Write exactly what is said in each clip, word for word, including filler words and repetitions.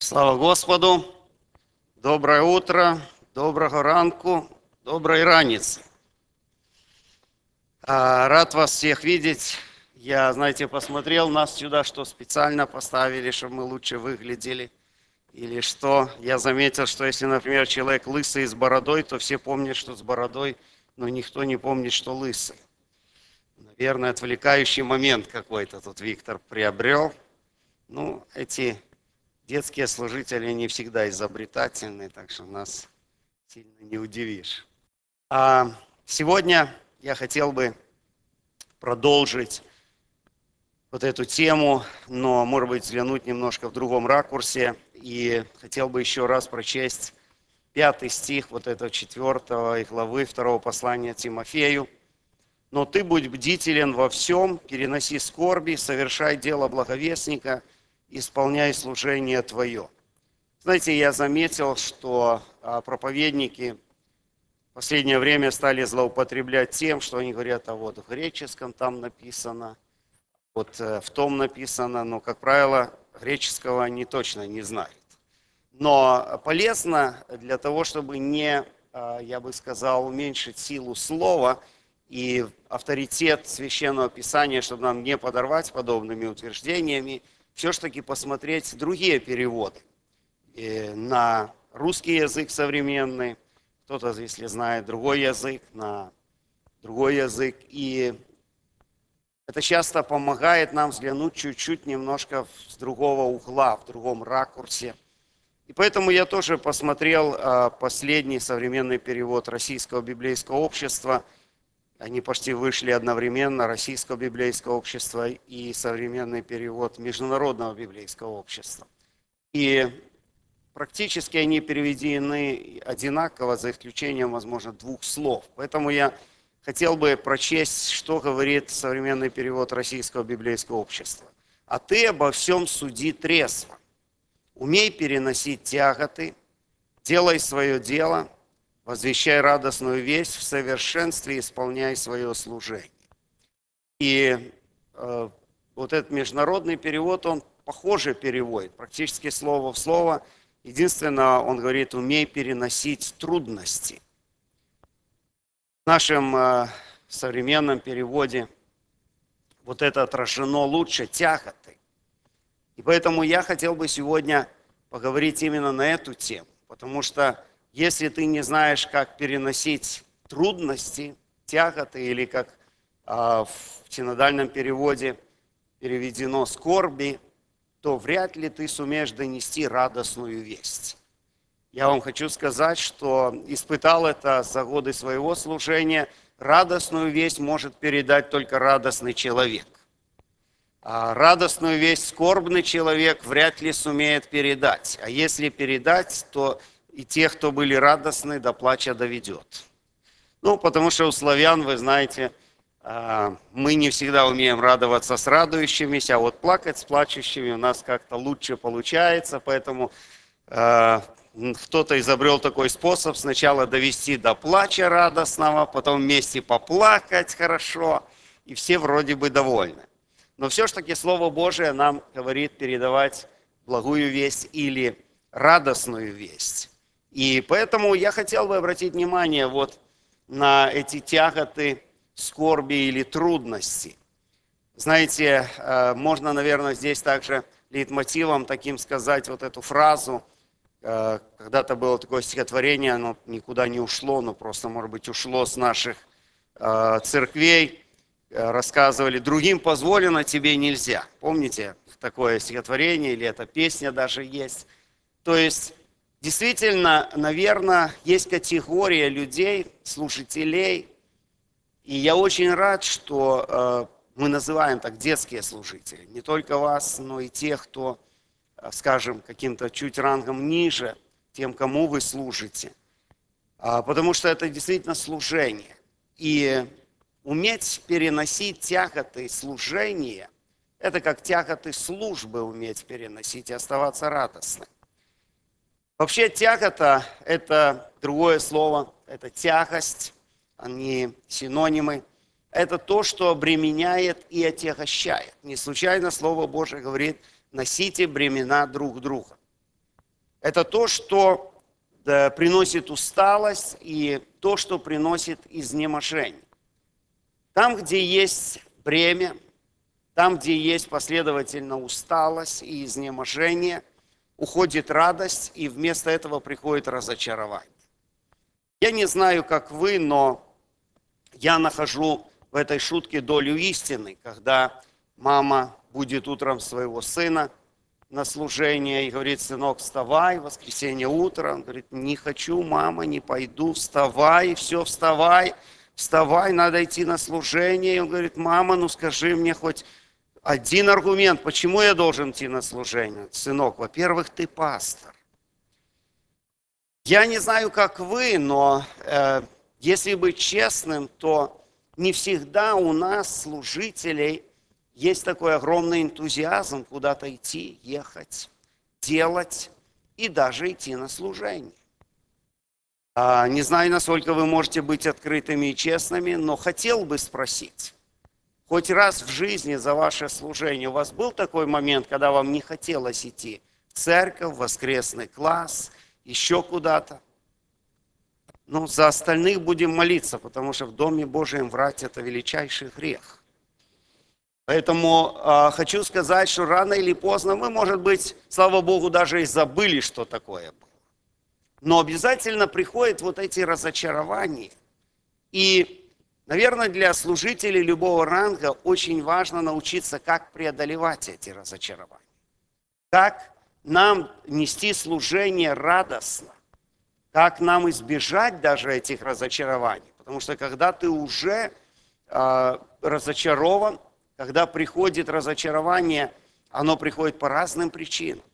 Слава Господу! Доброе утро, доброго ранку, доброй раницы. Рад вас всех видеть. Я, знаете, посмотрел нас сюда, что специально поставили, чтобы мы лучше выглядели. Или что. Я заметил, что если, например, человек лысый с бородой, то все помнят, что с бородой, но никто не помнит, что лысый. Наверное, отвлекающий момент какой-то тут Виктор приобрел. Ну, эти детские служители не всегда изобретательны, так что нас сильно не удивишь. А сегодня я хотел бы продолжить вот эту тему, но, может быть, взглянуть немножко в другом ракурсе. И хотел бы еще раз прочесть пятый стих вот этого четвертого главы второго послания Тимофею. «Но ты будь бдителен во всем, переноси скорби, совершай дело благовестника, исполняй служение твое». Знаете, я заметил, что проповедники в последнее время стали злоупотреблять тем, что они говорят, а вот в греческом там написано, вот в том написано, но, как правило, греческого они точно не знают. Но полезно для того, чтобы не, я бы сказал, уменьшить силу слова и авторитет Священного Писания, чтобы нам не подорвать подобными утверждениями, все-таки посмотреть другие переводы на русский язык современный, кто-то, если знает другой язык, на другой язык. И это часто помогает нам взглянуть чуть-чуть немножко с другого угла, в другом ракурсе. И поэтому я тоже посмотрел последний современный перевод Российского библейского общества. Они почти вышли одновременно, Российского библейского общества и современный перевод Международного библейского общества. И практически они переведены одинаково, за исключением, возможно, двух слов. Поэтому я хотел бы прочесть, что говорит современный перевод Российского библейского общества. «А ты обо всем суди трезво, умей переносить тяготы, делай свое дело, возвещай радостную весть, в совершенстве исполняй свое служение». И э, вот этот международный перевод, он похоже переводит, практически слово в слово. Единственное, он говорит, умей переносить трудности. В нашем э, современном переводе вот это отражено лучше, тяготы. И поэтому я хотел бы сегодня поговорить именно на эту тему, потому что если ты не знаешь, как переносить трудности, тяготы, или как э, в синодальном переводе переведено скорби, то вряд ли ты сумеешь донести радостную весть. Я вам хочу сказать, что испытал это за годы своего служения. Радостную весть может передать только радостный человек. А радостную весть скорбный человек вряд ли сумеет передать. А если передать, то и тех, кто были радостны, до плача доведет. Ну, потому что у славян, вы знаете, мы не всегда умеем радоваться с радующимися, а вот плакать с плачущими у нас как-то лучше получается, поэтому э, кто-то изобрел такой способ: сначала довести до плача радостного, потом вместе поплакать хорошо, и все вроде бы довольны. Но все-таки Слово Божие нам говорит передавать благую весть или радостную весть. И поэтому я хотел бы обратить внимание вот на эти тяготы, скорби или трудности. Знаете, можно, наверное, здесь также лейтмотивом таким сказать вот эту фразу. Когда-то было такое стихотворение, оно никуда не ушло, но просто, может быть, ушло с наших церквей. Рассказывали: другим позволено, тебе нельзя. Помните такое стихотворение, или эта песня даже есть? То есть, действительно, наверное, есть категория людей, служителей. И я очень рад, что э, мы называем так детские служители. Не только вас, но и тех, кто, э, скажем, каким-то чуть рангом ниже, тем, кому вы служите. А, потому что это действительно служение. И уметь переносить тяготы служения, это как тяготы службы уметь переносить и оставаться радостным. Вообще тягота – это другое слово, это тягость. Они синонимы. Это то, что обременяет и отягощает. Не случайно Слово Божие говорит: носите бремена друг друга. Это то, что да, приносит усталость и то, что приносит изнеможение. Там, где есть бремя, там, где есть последовательно усталость и изнеможение, уходит радость, и вместо этого приходит разочарование. Я не знаю, как вы, но я нахожу в этой шутке долю истины, когда мама будет утром своего сына на служение и говорит: сынок, вставай, в воскресенье утро. Он говорит: не хочу, мама, не пойду, вставай, все, вставай, вставай, надо идти на служение. И он говорит: мама, ну скажи мне хоть один аргумент, почему я должен идти на служение. Сынок, во-первых, ты пастор. Я не знаю, как вы, но э, если быть честным, то не всегда у нас, служителей, есть такой огромный энтузиазм куда-то идти, ехать, делать и даже идти на служение. А, не знаю, насколько вы можете быть открытыми и честными, но хотел бы спросить, хоть раз в жизни за ваше служение у вас был такой момент, когда вам не хотелось идти в церковь, в воскресный класс, еще куда-то? Ну, за остальных будем молиться, потому что в Доме Божьем врать – это величайший грех. Поэтому э, хочу сказать, что рано или поздно мы, может быть, слава Богу, даже и забыли, что такое было. Но обязательно приходят вот эти разочарования. И, наверное, для служителей любого ранга очень важно научиться, как преодолевать эти разочарования. Как нам нести служение радостно. Как нам избежать даже этих разочарований. Потому что когда ты уже э, разочарован, когда приходит разочарование, оно приходит по разным причинам.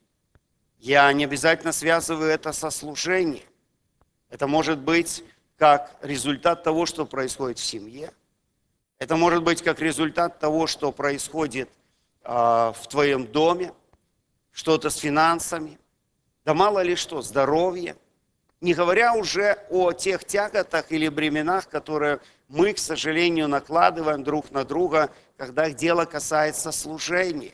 Я не обязательно связываю это со служением. Это может быть как результат того, что происходит в семье. Это может быть как результат того, что происходит э, в твоем доме. Что-то с финансами. Да мало ли что, здоровье. Не говоря уже о тех тяготах или бременах, которые мы, к сожалению, накладываем друг на друга, когда дело касается служения.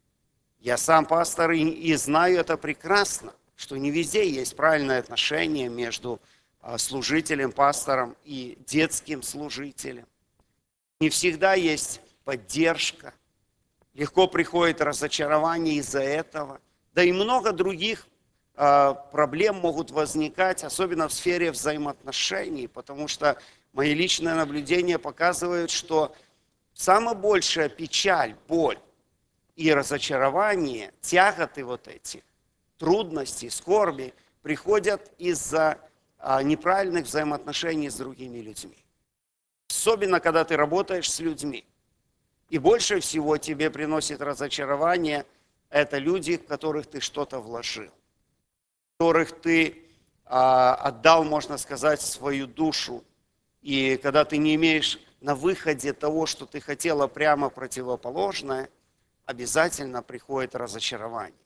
Я сам пастор и, и знаю это прекрасно, что не везде есть правильное отношение между а, служителем, пастором и детским служителем. Не всегда есть поддержка. Легко приходит разочарование из-за этого. Да и много других проблем могут возникать, особенно в сфере взаимоотношений, потому что мои личные наблюдения показывают, что самая большая печаль, боль и разочарование, тяготы вот эти, трудности, скорби приходят из-за неправильных взаимоотношений с другими людьми. Особенно, когда ты работаешь с людьми. И больше всего тебе приносит разочарование это люди, в которых ты что-то вложил, в которых ты а, отдал, можно сказать, свою душу. И когда ты не имеешь на выходе того, что ты хотела, прямо противоположное, обязательно приходит разочарование.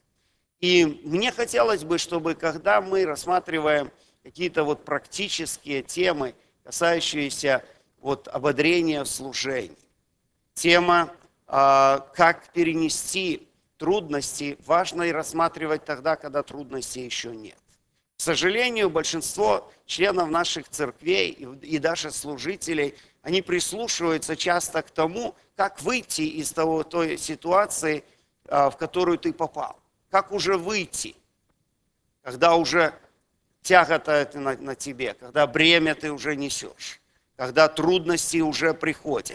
И мне хотелось бы, чтобы когда мы рассматриваем какие-то вот практические темы, касающиеся вот ободрения в служении, тема, а, как перенести трудности, важно и рассматривать тогда, когда трудностей еще нет. К сожалению, большинство членов наших церквей и даже служителей, они прислушиваются часто к тому, как выйти из того, той ситуации, в которую ты попал. Как уже выйти, когда уже тягота это на, на тебе, когда бремя ты уже несешь, когда трудности уже приходят.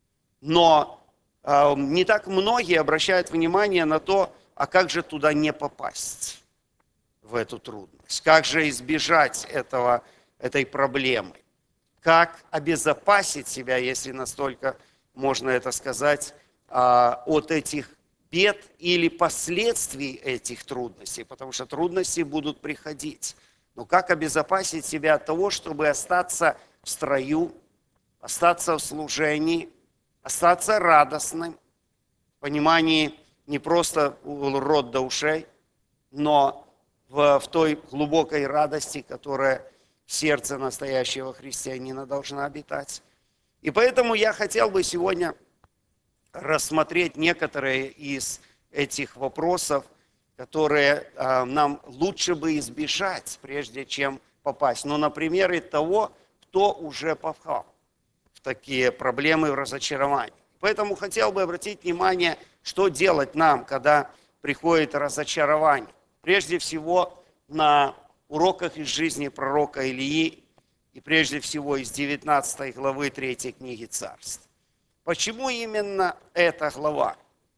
Но не так многие обращают внимание на то, а как же туда не попасть, в эту трудность, как же избежать этого, этой проблемы, как обезопасить себя, если настолько можно это сказать, от этих бед или последствий этих трудностей, потому что трудности будут приходить. Но как обезопасить себя от того, чтобы остаться в строю, остаться в служении, остаться радостным, в понимании не просто рот до ушей, но в, в той глубокой радости, которая в сердце настоящего христианина должна обитать. И поэтому я хотел бы сегодня рассмотреть некоторые из этих вопросов, которые э, нам лучше бы избежать, прежде чем попасть. Но на примере того, кто уже попал в такие проблемы, в разочарование. Поэтому хотел бы обратить внимание, что делать нам, когда приходит разочарование. Прежде всего, на уроках из жизни пророка Илии, и прежде всего из девятнадцатой главы третьей книги Царств. Почему именно эта глава?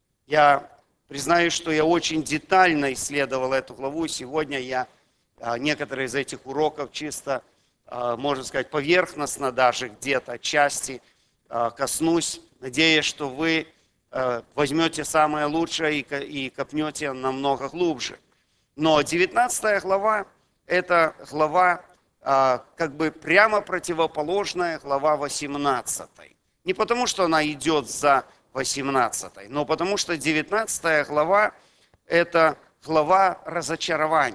Я признаюсь, что я очень детально исследовал эту главу, и сегодня я некоторые из этих уроков чисто, можно сказать, поверхностно даже где-то части коснусь, надеясь, что вы возьмете самое лучшее и копнете намного глубже. Но девятнадцатая глава – это глава как бы прямо противоположная глава восемнадцатой. Не потому, что она идет за восемнадцатой, но потому что девятнадцатая глава – это глава разочарования,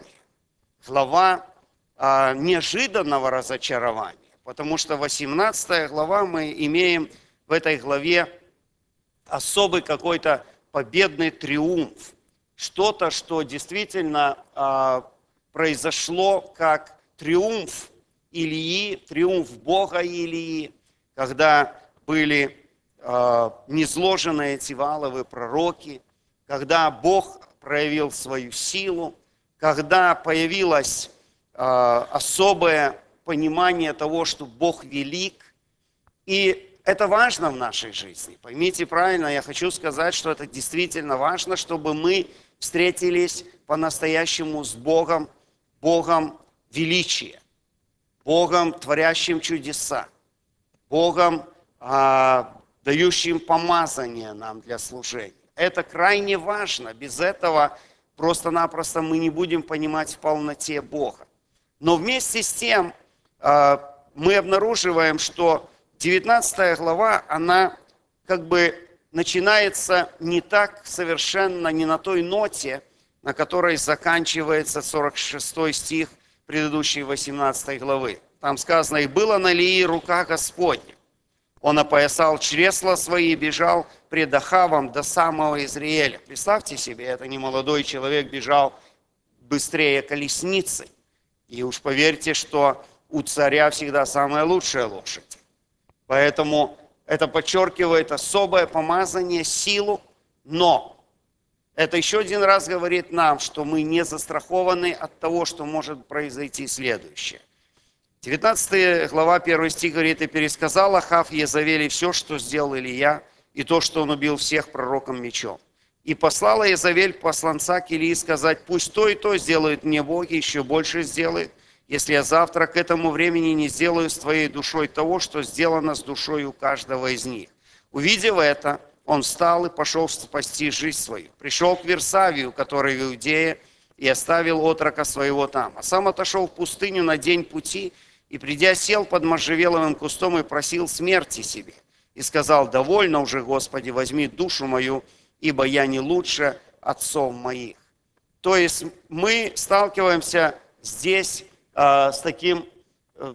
глава а, неожиданного разочарования, потому что восемнадцатая глава мы имеем в этой главе особый какой-то победный триумф, что-то, что действительно а, произошло как триумф Илии, триумф Бога Илии, когда были э, низложены эти валовые пророки, когда Бог проявил свою силу, когда появилось э, особое понимание того, что Бог велик. И это важно в нашей жизни. Поймите правильно, я хочу сказать, что это действительно важно, чтобы мы встретились по-настоящему с Богом, Богом величия, Богом, творящим чудеса, Богом, а, дающим помазание нам для служения. Это крайне важно. Без этого просто-напросто мы не будем понимать в полноте Бога. Но вместе с тем а, мы обнаруживаем, что девятнадцатая глава, она как бы начинается не так совершенно, не на той ноте, на которой заканчивается сорок шестой стих предыдущей восемнадцатой главы. Там сказано: «И было на Илии рука Господня. Он опоясал чресла свои и бежал пред Ахавом до самого Израиля». Представьте себе, это не молодой человек бежал быстрее колесницы. И уж поверьте, что у царя всегда самая лучшая лошадь. Поэтому это подчеркивает особое помазание, силу, но это еще один раз говорит нам, что мы не застрахованы от того, что может произойти следующее. девятнадцатая глава, первый стих говорит: «И пересказал Ахав Иезавели все, что сделал Илия, и то, что он убил всех пророком мечом. И послала Иезавель посланца к Илии сказать: пусть то и то сделают мне боги, еще больше сделают, если я завтра к этому времени не сделаю с твоей душой того, что сделано с душой у каждого из них». Увидев это, он встал и пошел спасти жизнь свою. Пришел к Версавию, который в Иудее, и оставил отрока своего там. А сам отошел в пустыню на день пути, и, придя, сел под можжевеловым кустом и просил смерти себе. И сказал: «Довольно уже, Господи, возьми душу мою, ибо я не лучше отцов моих». То есть мы сталкиваемся здесь э, с таким э,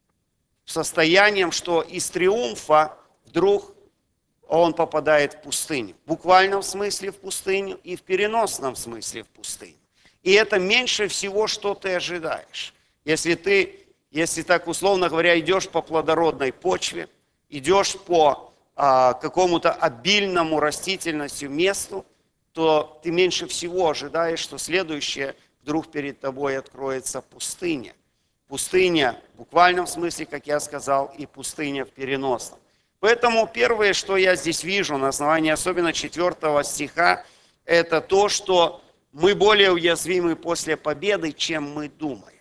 состоянием, что из триумфа вдруг он попадает в пустыню. В буквальном смысле в пустыню и в переносном смысле в пустыню. И это меньше всего, что ты ожидаешь. Если ты, если так условно говоря, идешь по плодородной почве, идешь по а, какому-то обильному растительностью месту, то ты меньше всего ожидаешь, что следующее вдруг перед тобой откроется пустыня. Пустыня в буквальном смысле, как я сказал, и пустыня в переносном. Поэтому первое, что я здесь вижу на основании особенно четвертого стиха, это то, что мы более уязвимы после победы, чем мы думаем.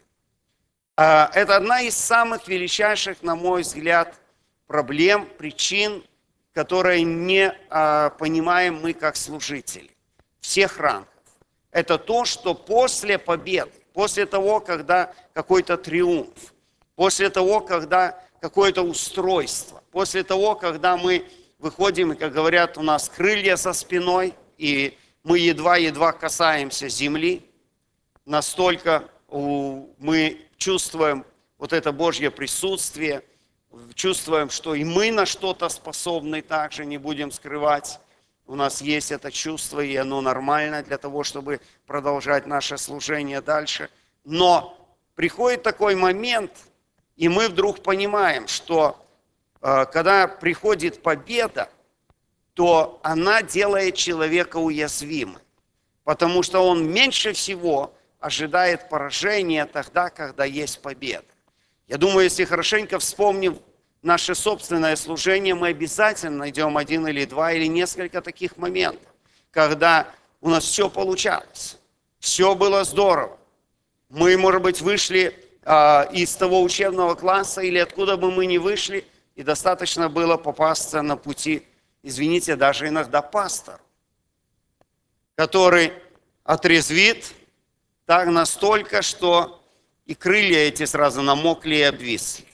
Это одна из самых величайших, на мой взгляд, проблем, причин, которые не понимаем мы как служители всех рангов. Это то, что после победы, после того, когда какой-то триумф, после того, когда какое-то устройство, после того, когда мы выходим, и, как говорят, у нас крылья за спиной, и мы едва-едва касаемся земли, настолько мы чувствуем вот это Божье присутствие, чувствуем, что и мы на что-то способны, также не будем скрывать. у нас есть это чувство, и оно нормально для того, чтобы продолжать наше служение дальше. Но приходит такой момент, и мы вдруг понимаем, что э, когда приходит победа, то она делает человека уязвимым, потому что он меньше всего ожидает поражения тогда, когда есть победа. Я думаю, если хорошенько вспомним наше собственное служение, мы обязательно найдем один или два или несколько таких моментов, когда у нас все получалось, все было здорово. Мы, может быть, вышли э, из того учебного класса или откуда бы мы ни вышли, и достаточно было попасться на пути, извините, даже иногда пастору, который отрезвит так настолько, что и крылья эти сразу намокли и обвисли.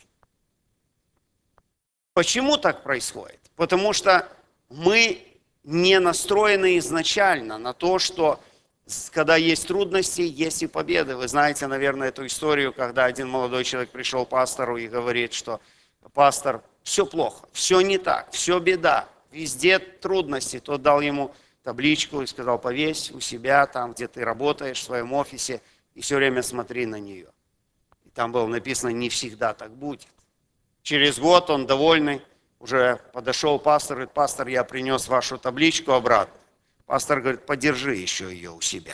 Почему так происходит? Потому что мы не настроены изначально на то, что когда есть трудности, есть и победы. Вы знаете, наверное, эту историю, когда один молодой человек пришел к пастору и говорит, что пастор, все плохо, все не так, все беда, везде трудности. Тот дал ему табличку и сказал, повесь у себя, там, где ты работаешь, в своем офисе, и все время смотри на нее. И там было написано, не всегда так будет. Через год он довольный, уже подошел пастор, говорит, пастор, я принес вашу табличку обратно. Пастор говорит, подержи еще ее у себя.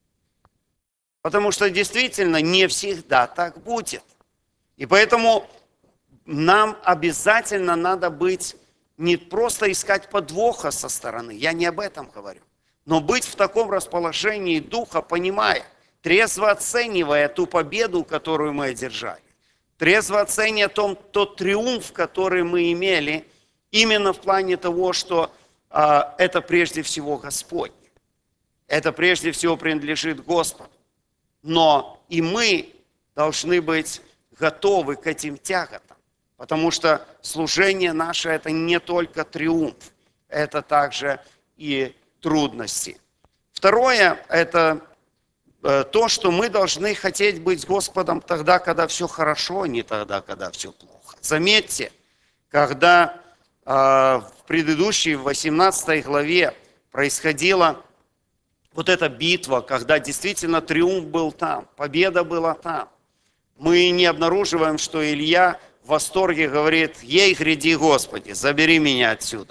Потому что действительно не всегда так будет. И поэтому нам обязательно надо быть, не просто искать подвоха со стороны, я не об этом говорю, но быть в таком расположении духа, понимая, трезво оценивая ту победу, которую мы одержали, трезво оценивая том, тот триумф, который мы имели, именно в плане того, что а, это прежде всего Господь, это прежде всего принадлежит Господу, но и мы должны быть готовы к этим тяготам. Потому что служение наше – это не только триумф, это также и трудности. Второе – это то, что мы должны хотеть быть с Господом тогда, когда все хорошо, а не тогда, когда все плохо. Заметьте, когда э, в предыдущей, в восемнадцатой главе происходила вот эта битва, когда действительно триумф был там, победа была там, мы не обнаруживаем, что Илья в восторге говорит, ей гряди, Господи, забери меня отсюда.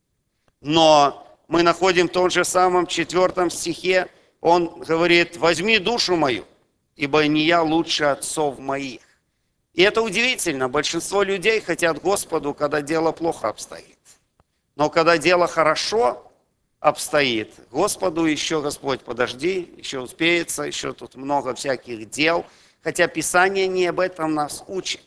Но мы находим в том же самом четвертом стихе, он говорит, возьми душу мою, ибо не я лучше отцов моих. И это удивительно, большинство людей хотят Господу, когда дело плохо обстоит. Но когда дело хорошо обстоит, Господу еще, Господь, подожди, еще успеется, еще тут много всяких дел, хотя Писание не об этом нас учит.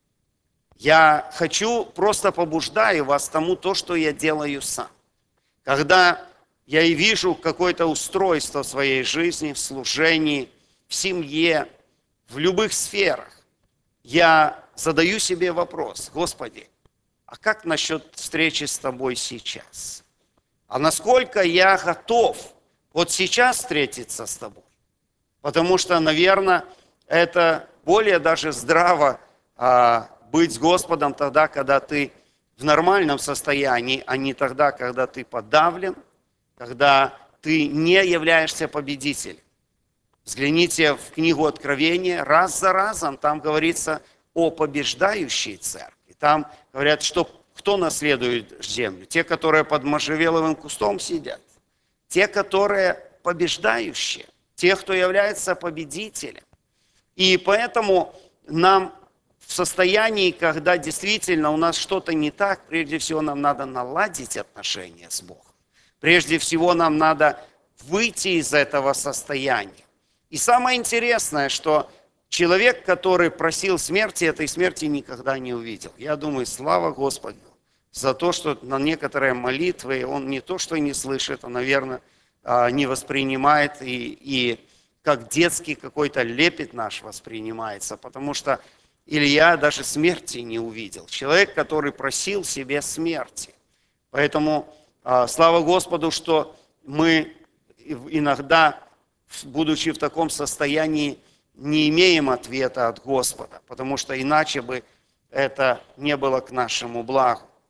Я хочу, просто побуждаю вас тому, то, что я делаю сам. Когда я и вижу какое-то устройство в своей жизни, в служении, в семье, в любых сферах, я задаю себе вопрос, Господи, а как насчет встречи с Тобой сейчас? А насколько я готов вот сейчас встретиться с Тобой? Потому что, наверное, это более даже здраво а, быть с Господом тогда, когда ты в нормальном состоянии, а не тогда, когда ты подавлен, когда ты не являешься победителем. Взгляните в книгу Откровения, раз за разом там говорится о побеждающей церкви. Там говорят, что кто наследует землю? Те, которые под можжевеловым кустом сидят. Те, которые побеждающие. Те, кто является победителем. И поэтому нам в состоянии, когда действительно у нас что-то не так, прежде всего нам надо наладить отношения с Богом. Прежде всего нам надо выйти из этого состояния. И самое интересное, что человек, который просил смерти, этой смерти никогда не увидел. Я думаю, слава Господу за то, что на некоторые молитвы он не то, что не слышит, а, наверное, не воспринимает, и, и как детский какой-то лепет наш воспринимается, потому что Илья даже смерти не увидел. Человек, который просил себе смерти. Поэтому слава Господу, что мы иногда, будучи в таком состоянии, не имеем ответа от Господа, потому что иначе бы это не было к нашему благу.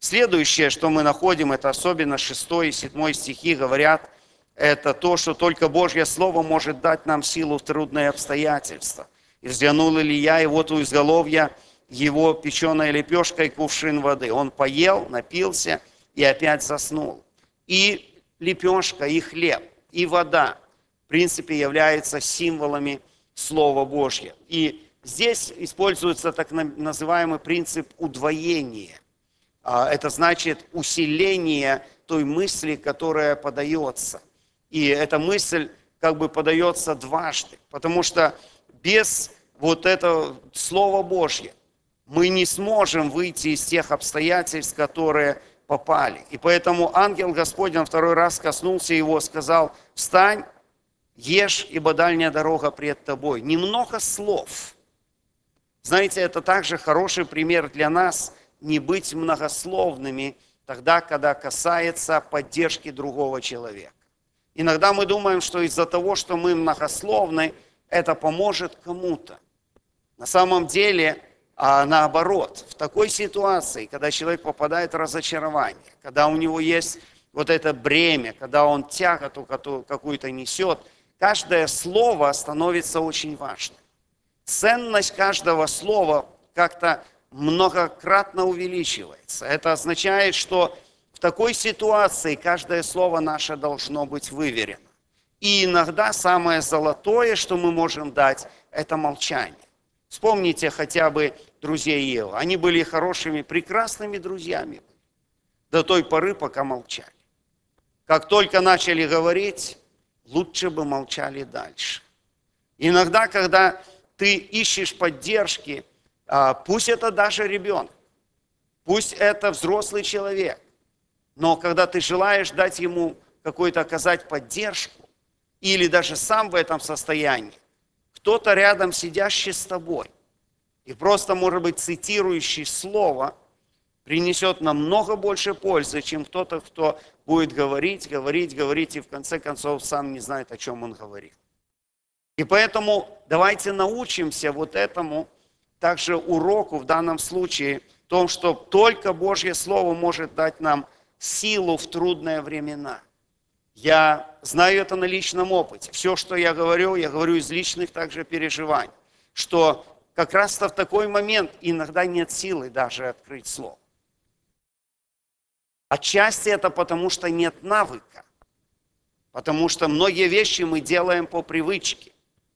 Следующее, что мы находим, это особенно шестой и седьмой стихи говорят, это то, что только Божье Слово может дать нам силу в трудные обстоятельства. «И взглянул Илья, и вот у изголовья его печеная лепешка и кувшин воды. Он поел, напился и опять заснул». И лепешка, и хлеб, и вода, в принципе, являются символами Слова Божьего. И здесь используется так называемый принцип удвоения. Это значит усиление той мысли, которая подается. И эта мысль как бы подается дважды, потому что без вот этого Слова Божьего мы не сможем выйти из тех обстоятельств, которые попали. И поэтому ангел Господень второй раз коснулся его, сказал: «Встань, ешь, ибо дальняя дорога пред тобой». Немного слов. Знаете, это также хороший пример для нас не быть многословными тогда, когда касается поддержки другого человека. Иногда мы думаем, что из-за того, что мы многословны, это поможет кому-то. На самом деле, а наоборот, в такой ситуации, когда человек попадает в разочарование, когда у него есть вот это бремя, когда он тяготу какую-то несет, каждое слово становится очень важным. Ценность каждого слова как-то многократно увеличивается. Это означает, что в такой ситуации каждое слово наше должно быть выверено. И иногда самое золотое, что мы можем дать, это молчание. Вспомните хотя бы друзей Иова. Они были хорошими, прекрасными друзьями до той поры, пока молчали. Как только начали говорить, лучше бы молчали дальше. Иногда, когда ты ищешь поддержки, пусть это даже ребенок, пусть это взрослый человек, но когда ты желаешь дать ему какую-то оказать поддержку, или даже сам в этом состоянии, кто-то рядом сидящий с тобой, и просто, может быть, цитирующий слово, принесет намного больше пользы, чем кто-то, кто будет говорить, говорить, говорить, и в конце концов сам не знает, о чем он говорит. И поэтому давайте научимся вот этому также уроку в данном случае, в том, что только Божье Слово может дать нам силу в трудные времена. Я знаю это на личном опыте. Все, что я говорю, я говорю из личных также переживаний, что как раз-то в такой момент иногда нет силы даже открыть слово. Отчасти это потому, что нет навыка, потому что многие вещи мы делаем по привычке,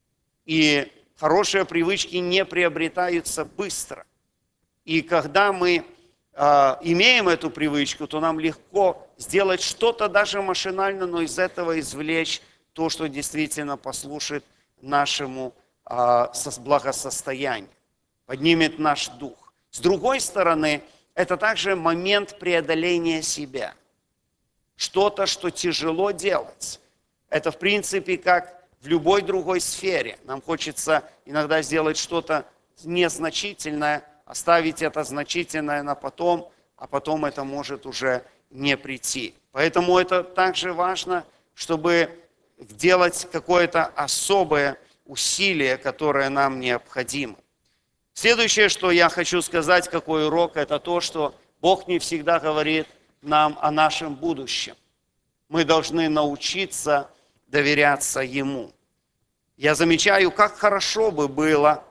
и хорошие привычки не приобретаются быстро. И когда мы э, имеем эту привычку, то нам легко сделать что-то даже машинально, но из этого извлечь то, что действительно послужит нашему э, благосостоянию, поднимет наш дух. С другой стороны, это также момент преодоления себя. Что-то, что тяжело делать. Это, в принципе, как в любой другой сфере. Нам хочется иногда сделать что-то незначительное, оставить это значительное на потом, а потом это может уже не прийти. Поэтому это также важно, чтобы делать какое-то особое усилие, которое нам необходимо. Следующее, что я хочу сказать, какой урок, это то, что Бог не всегда говорит нам о нашем будущем. Мы должны научиться доверяться Ему. Я замечаю, как хорошо бы было,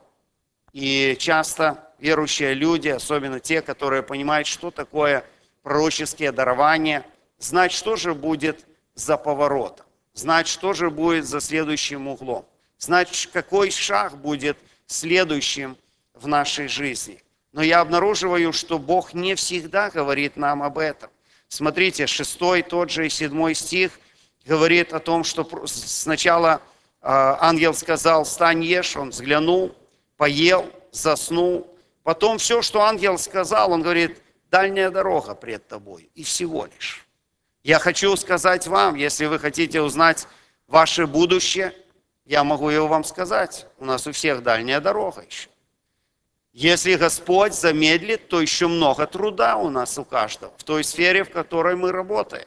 и часто верующие люди, особенно те, которые понимают, что такое пророческие дарования, знать, что же будет за поворотом, знать, что же будет за следующим углом, знать, какой шаг будет следующим в нашей жизни. Но я обнаруживаю, что Бог не всегда говорит нам об этом. Смотрите, шестой, тот же и седьмой стих говорит о том, что сначала ангел сказал: «Встань, ешь», он взглянул, поел, заснул. Потом все, что ангел сказал, он говорит: «Дальняя дорога пред тобой», и всего лишь. Я хочу сказать вам, если вы хотите узнать ваше будущее, я могу его вам сказать. У нас у всех дальняя дорога еще. Если Господь замедлит, то еще много труда у нас у каждого, в той сфере, в которой мы работаем.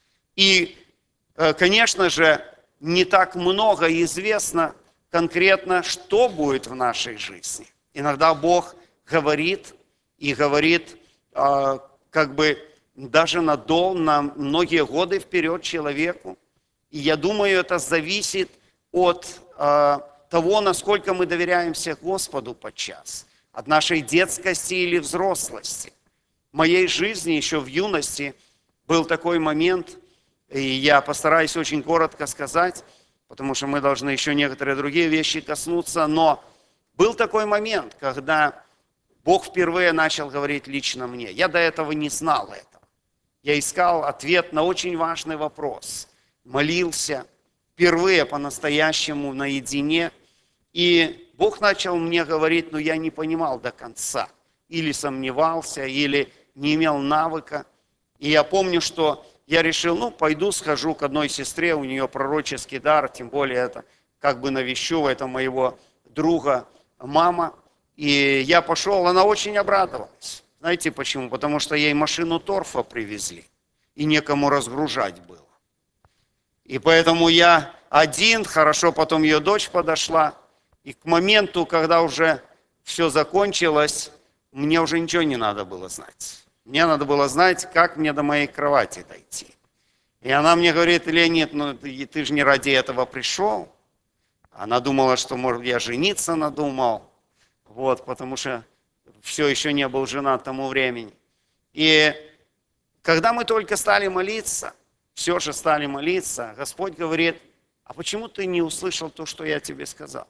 И, конечно же, не так много известно конкретно, что будет в нашей жизни. Иногда Бог говорит, и говорит как бы даже на, дол, на многие годы вперед человеку. И я думаю, это зависит от э, того, насколько мы доверяемся Господу подчас, от нашей детскости или взрослости. В моей жизни еще в юности был такой момент, и я постараюсь очень коротко сказать, потому что мы должны еще некоторые другие вещи коснуться, но был такой момент, когда Бог впервые начал говорить лично мне. Я до этого не знал этого. Я искал ответ на очень важный вопрос. Молился впервые по-настоящему наедине. И Бог начал мне говорить, но я не понимал до конца. Или сомневался, или не имел навыка. И я помню, что я решил, ну, пойду схожу к одной сестре, у нее пророческий дар, тем более это как бы навещу, это моего друга мама. И я пошел, она очень обрадовалась. Знаете почему? Потому что ей машину торфа привезли, и некому разгружать было. И поэтому я один, хорошо, потом ее дочь подошла, и к моменту, когда уже все закончилось, мне уже ничего не надо было знать. Мне надо было знать, как мне до моей кровати дойти. И она мне говорит: Леонид, ну ты, ты же не ради этого пришел. Она думала, что, может, я жениться надумал, вот, потому что все еще не был женат к тому времени. И когда мы только стали молиться, все же стали молиться, Господь говорит: а почему ты не услышал то, что я тебе сказал?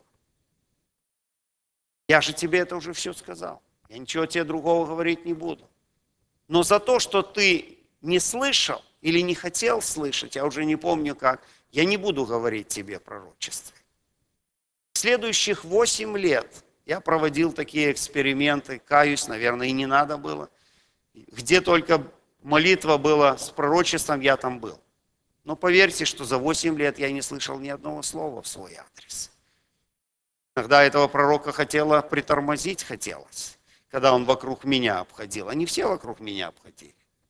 Я же тебе это уже все сказал. Я ничего тебе другого говорить не буду. Но за то, что ты не слышал или не хотел слышать, я уже не помню как, я не буду говорить тебе пророчество. Следующих восемь лет я проводил такие эксперименты, каюсь, наверное, и не надо было. Где только молитва была с пророчеством, я там был. Но поверьте, что за восемь лет я не слышал ни одного слова в свой адрес. Иногда этого пророка хотела притормозить, хотелось, когда он вокруг меня обходил. Они все вокруг меня обходили.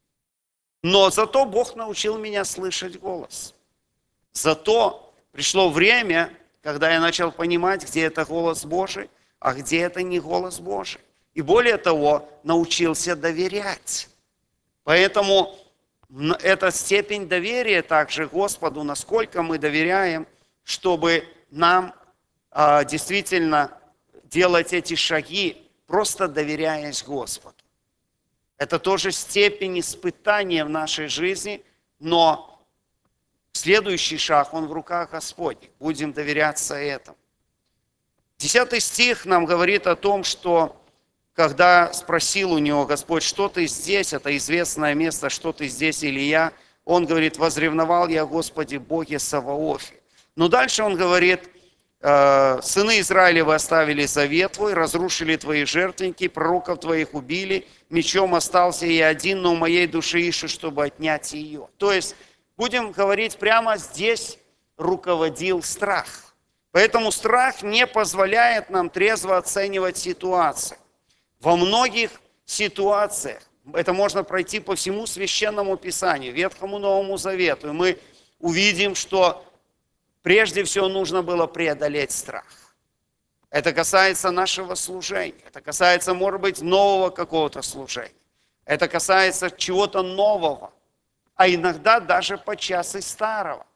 Но зато Бог научил меня слышать голос. Зато пришло время, когда я начал понимать, где это голос Божий, а где это не голос Божий. И более того, научился доверять. Поэтому эта степень доверия также Господу, насколько мы доверяем, чтобы нам а, действительно делать эти шаги, просто доверяясь Господу. Это тоже степень испытания в нашей жизни, но следующий шаг, он в руках Господних. Будем доверяться этому. Десятый стих нам говорит о том, что когда спросил у него Господь: что ты здесь, это известное место, что ты здесь, Илия, он говорит: возревновал я, Господи, Боге Саваофе. Но дальше он говорит: сыны Израилевы оставили завет твой, разрушили твои жертвенники, пророков твоих убили, мечом остался я один, но у моей души ищут, чтобы отнять ее. То есть, будем говорить прямо, здесь руководил страх. Поэтому страх не позволяет нам трезво оценивать ситуацию. Во многих ситуациях, это можно пройти по всему Священному Писанию, Ветхому Новому Завету, и мы увидим, что прежде всего нужно было преодолеть страх. Это касается нашего служения, это касается, может быть, нового какого-то служения, это касается чего-то нового, а иногда даже подчас и старого.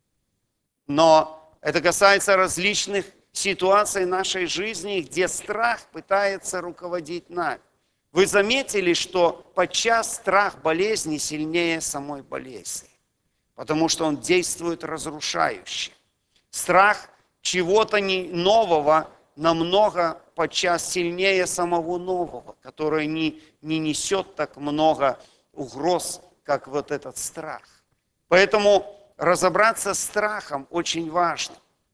Но это касается различных ситуаций нашей жизни, где страх пытается руководить нами. Вы заметили, что подчас страх болезни сильнее самой болезни, потому что он действует разрушающе. Страх чего-то нового намного подчас сильнее самого нового, который не, не несет так много угроз, как вот этот страх. Поэтому разобраться с страхом очень важно.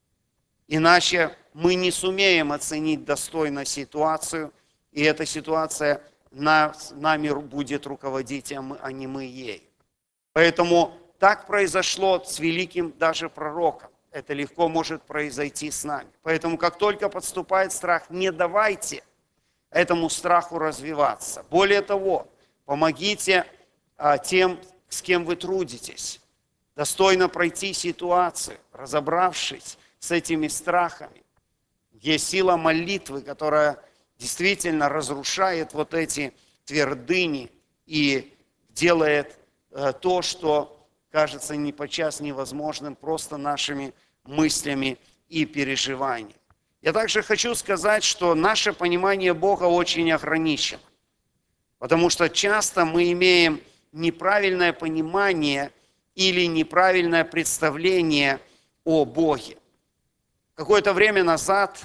Иначе мы не сумеем оценить достойно ситуацию, и эта ситуация нас, нами будет руководить, а не мы ей. Поэтому так произошло с великим даже пророком. Это легко может произойти с нами. Поэтому как только подступает страх, не давайте этому страху развиваться. Более того, помогите а, тем, с кем вы трудитесь, достойно пройти ситуацию, разобравшись с этими страхами. Есть сила молитвы, которая действительно разрушает вот эти твердыни и делает то, что кажется не подчас невозможным просто нашими мыслями и переживаниями. Я также хочу сказать, что наше понимание Бога очень ограничено, потому что часто мы имеем неправильное понимание или неправильное представление о Боге. Какое-то время назад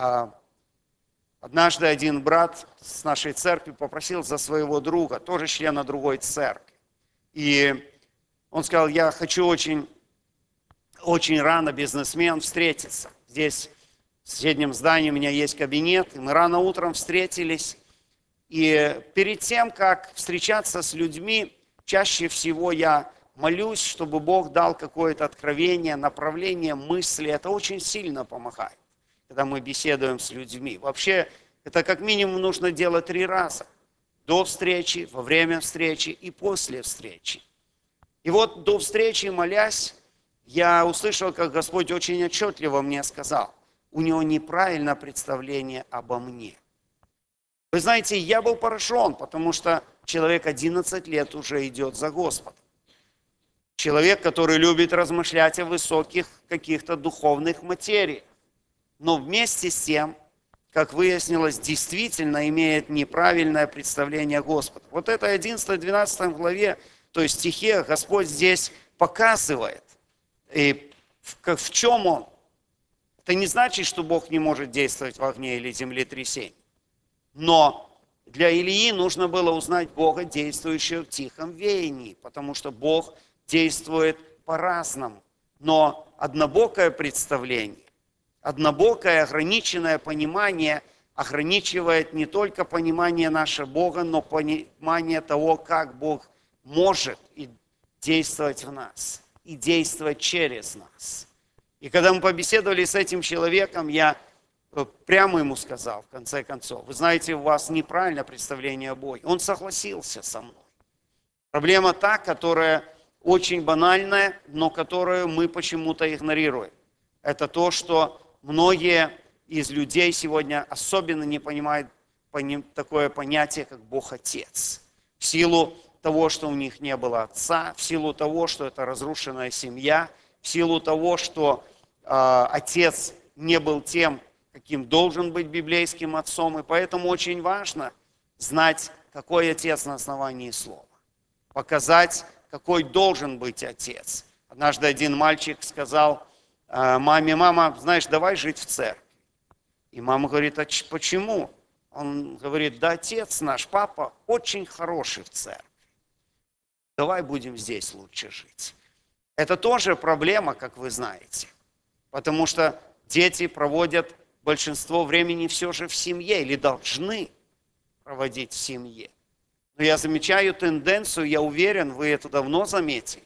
однажды один брат с нашей церкви попросил за своего друга, тоже члена другой церкви. И он сказал: я хочу очень, очень рано, бизнесмен, встретиться. Здесь в соседнем здании у меня есть кабинет, и мы рано утром встретились. И перед тем, как встречаться с людьми, чаще всего я молюсь, чтобы Бог дал какое-то откровение, направление мысли. Это очень сильно помогает, когда мы беседуем с людьми. Вообще, это как минимум нужно делать три раза. До встречи, во время встречи и после встречи. И вот до встречи, молясь, я услышал, как Господь очень отчетливо мне сказал: у него неправильное представление обо мне. Вы знаете, я был поражен, потому что человек одиннадцать лет уже идет за Господом. Человек, который любит размышлять о высоких каких-то духовных материях. Но вместе с тем, как выяснилось, действительно имеет неправильное представление о Господе. Вот это одиннадцатой-двенадцатой главе, то есть стихе, Господь здесь показывает, и в, в чем Он. Это не значит, что Бог не может действовать в огне или землетрясении. Но для Илии нужно было узнать Бога, действующего в тихом веянии, потому что Бог действует по-разному. Но однобокое представление, однобокое ограниченное понимание ограничивает не только понимание нашего Бога, но понимание того, как Бог может и действовать в нас, и действовать через нас. И когда мы побеседовали с этим человеком, я прямо ему сказал, в конце концов: вы знаете, у вас неправильное представление о Боге. Он согласился со мной. Проблема та, которая очень банальная, но которую мы почему-то игнорируем. Это то, что многие из людей сегодня особенно не понимают такое понятие, как Бог Отец. В силу того, что у них не было отца, в силу того, что это разрушенная семья, в силу того, что э, отец не был тем, каким должен быть библейским отцом. И поэтому очень важно знать, какой отец на основании слова. Показать, какой должен быть отец. Однажды один мальчик сказал маме: мама, знаешь, давай жить в церкви. И мама говорит: а почему? Он говорит: да отец наш, папа, очень хороший в церкви. Давай будем здесь лучше жить. Это тоже проблема, как вы знаете. Потому что дети проводят большинство времени все же в семье или должны проводить в семье. Но я замечаю тенденцию, я уверен, вы это давно заметили,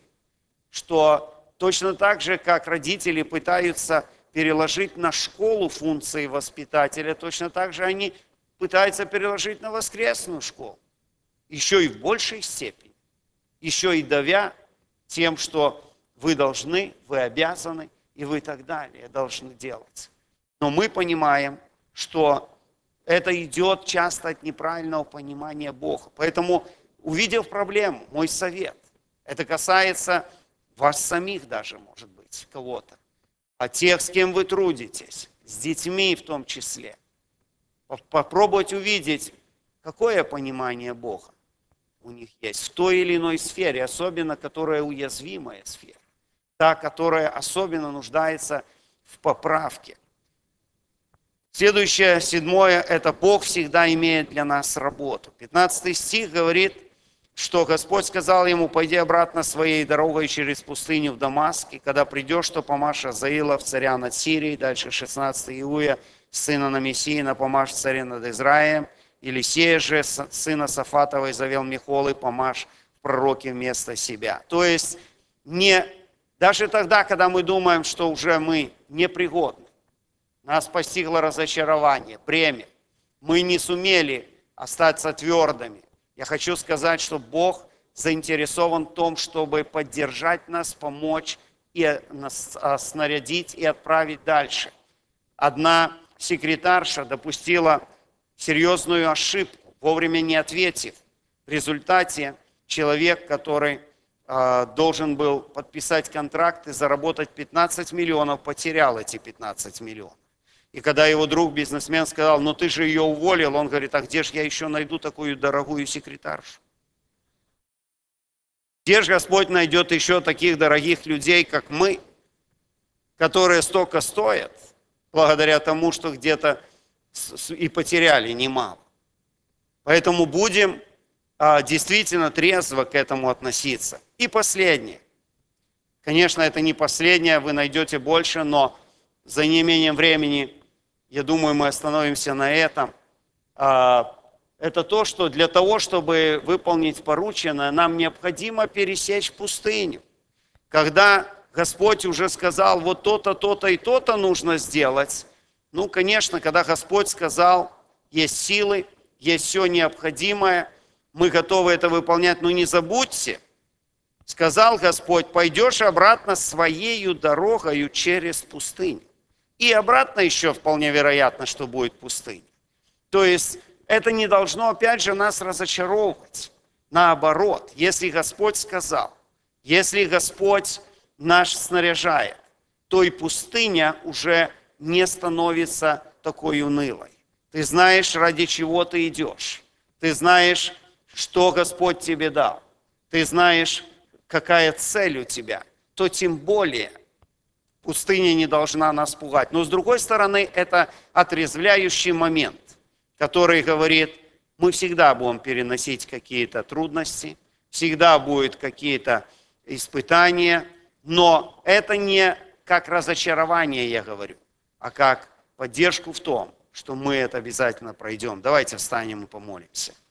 что точно так же, как родители пытаются переложить на школу функции воспитателя, точно так же они пытаются переложить на воскресную школу. Еще и в большей степени. Еще и давя тем, что вы должны, вы обязаны и вы так далее должны делать. Но мы понимаем, что это идет часто от неправильного понимания Бога. Поэтому, увидев проблему, мой совет, это касается вас самих даже, может быть, кого-то, а тех, с кем вы трудитесь, с детьми в том числе. Попробовать увидеть, какое понимание Бога у них есть в той или иной сфере, особенно которая уязвимая сфера, та, которая особенно нуждается в поправке. Следующее, седьмое, это Бог всегда имеет для нас работу. пятнадцатый стих говорит, что Господь сказал ему: пойди обратно своей дорогой через пустыню в Дамаск, и когда придешь, то помажь Азаила в царя над Сирией. Дальше шестнадцатый Иуя, сына Намесиина, помажь царя над Израилем. Елисея же, сына Сафатовой, завел Михолы, помажь в пророке вместо себя. То есть, не, даже тогда, когда мы думаем, что уже мы непригодны, нас постигло разочарование, бремя, мы не сумели остаться твердыми. Я хочу сказать, что Бог заинтересован в том, чтобы поддержать нас, помочь и снарядить и отправить дальше. Одна секретарша допустила серьезную ошибку, вовремя не ответив. В результате человек, который э, должен был подписать контракт и заработать пятнадцать миллионов, потерял эти пятнадцать миллионов. И когда его друг-бизнесмен сказал, ну ты же ее уволил, он говорит, а где же я еще найду такую дорогую секретаршу? Где же Господь найдет еще таких дорогих людей, как мы, которые столько стоят, благодаря тому, что где-то и потеряли немало. Поэтому будем а, действительно трезво к этому относиться. И последнее. Конечно, это не последнее, вы найдете больше, но за неимением времени, я думаю, мы остановимся на этом. А, это то, что для того, чтобы выполнить порученное, нам необходимо пересечь пустыню. Когда Господь уже сказал, вот то-то, то-то и то-то нужно сделать. Ну, конечно, когда Господь сказал, есть силы, есть все необходимое, мы готовы это выполнять, но не забудьте, сказал Господь, пойдешь обратно своею дорогою через пустыню. И обратно еще вполне вероятно, что будет пустыня. То есть это не должно, опять же, нас разочаровывать. Наоборот, если Господь сказал, если Господь наш снаряжает, то и пустыня уже не становится такой унылой. Ты знаешь, ради чего ты идешь. Ты знаешь, что Господь тебе дал. Ты знаешь, какая цель у тебя. То тем более пустыня не должна нас пугать. Но с другой стороны, это отрезвляющий момент, который говорит, мы всегда будем переносить какие-то трудности, всегда будут какие-то испытания, но это не как разочарование, я говорю, а как поддержку в том, что мы это обязательно пройдем. Давайте встанем и помолимся.